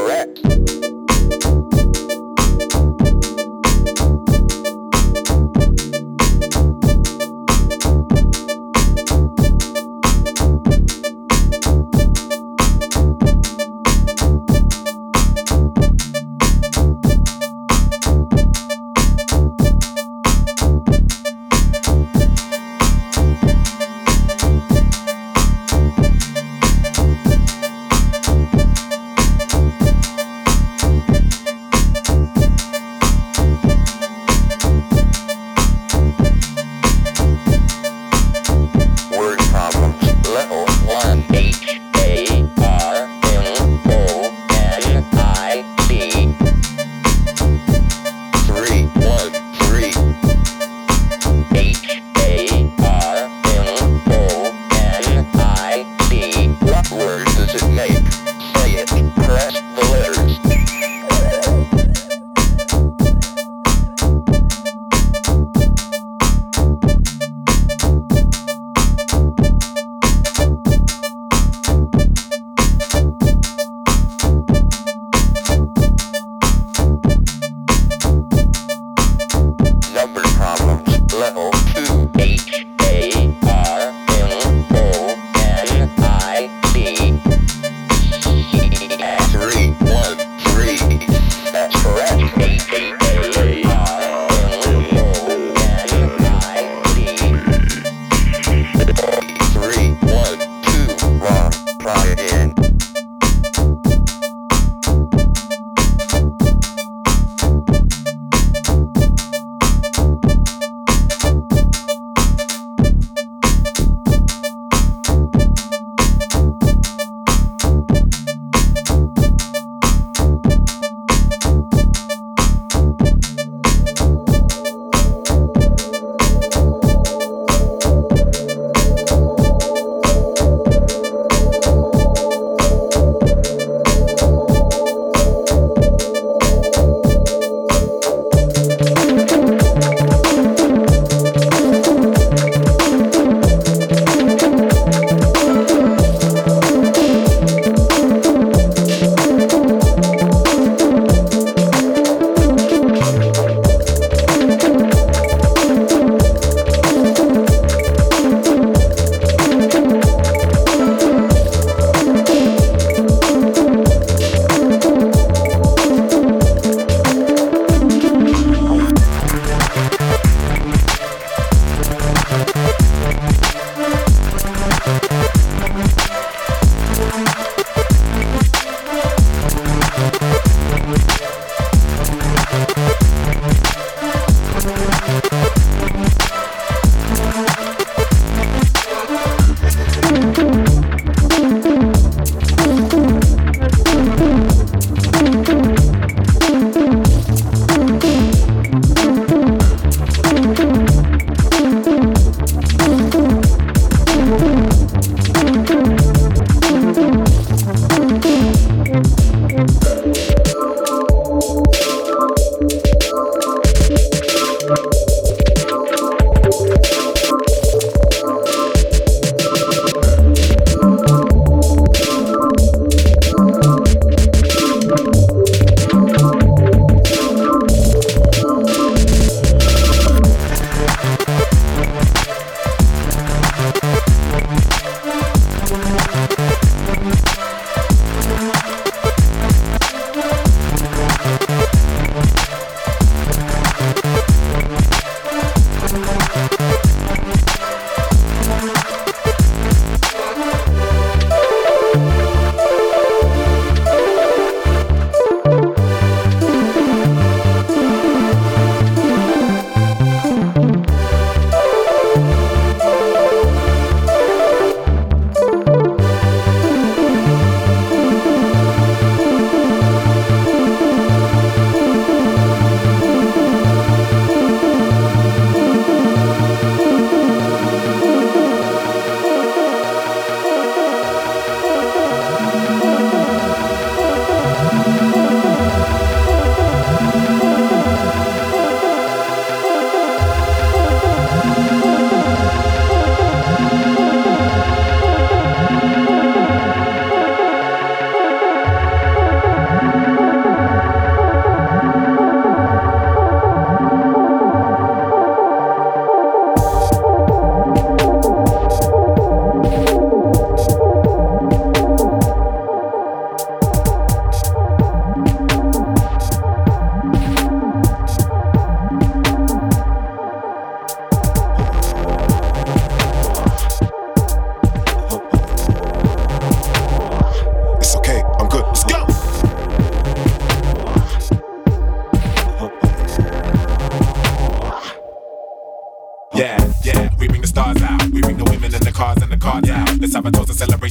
Correct.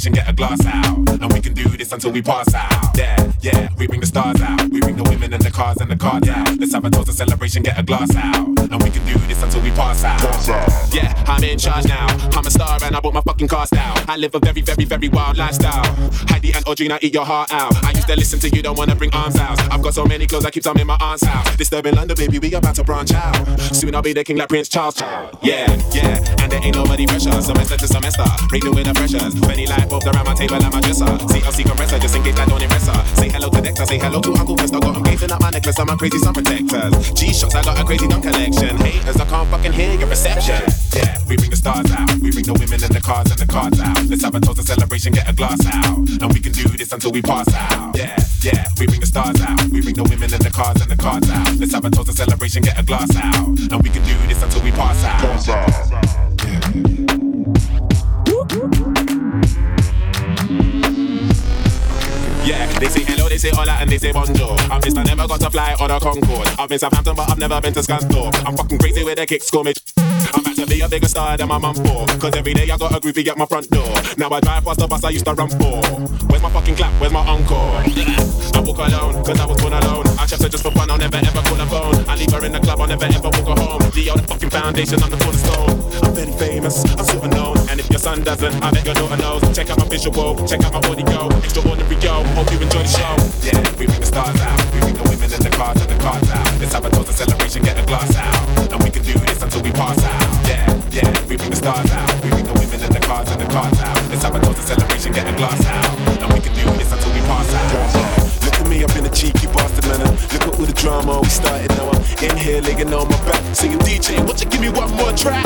celebration, get a glass out. And we can do this until we pass out. Yeah, we bring the stars out. We bring the women and the cars and the cards out. Let's have a toast of celebration, get a glass out. And we can do this until we pass out. Yeah, I'm in charge now. I'm a star and I bought my fucking car style. I live a very, very, very wild lifestyle. Heidi and Audrina, eat your heart out. I used to listen to you, don't wanna bring arms out. I've got so many clothes, I keep some in my aunt's house. Disturbing London, baby, we about to branch out. Soon I'll be the king like Prince Charles. Yeah, and there ain't nobody pressure. Semester to semester, renewing the pressures. Many light bulbs around my table and my dresser. CLC compressor, just in case I don't impress her. Say hello to Dexter, say hello to Uncle Fester. Got him gazing at my necklace, I'm a crazy sun protectors. G-shots, I got a crazy dumb collection. Haters, I can't fucking hear your reception. Yeah, we bring the stars out. We bring the women and the cars and the cards out. Let's have a toast of celebration, get a glass out. And we can do this until we pass out. Yeah, we bring the stars out. We bring the women and the cars and the cards out. Let's have a toast of celebration, get a glass out. And we can do this until we pass out. Yeah, they say hello, they say hola, and they say bonjour. I've missed, I never got to fly on a Concorde. I've been Southampton, but I've never been to Scunthorpe. I'm fucking crazy with the kick score me. I'm about to be a bigger star than my mum for. Cause every day I got a groovy at my front door. Now I drive past the bus I used to run for. Where's my fucking clap, where's my encore? I walk alone, cause I was born alone. I chest her just for fun, I'll never ever call her phone. I leave her in the club, I'll never ever walk her home. Leo, the fucking foundation, I'm the cornerstone. I'm very famous, I'm super known. And if your son doesn't, I bet your daughter knows. Check out my visual, check out my audio. Extraordinary yo, hope you enjoy the show. Yeah, we bring the stars out. We bring the women and the cars out. Let's have a toast of celebration, get a glass out. And we can do this until we pass out. Yeah, we bring the stars out. We bring the women and the cars out. Let's have a toast of celebration, get a glass out. And we can do this until we pass out. Look at me, I've been a cheeky bastard, man. Look at all the drama we started now. I'm in here laying on my back, singing DJ, won't you give me one more track?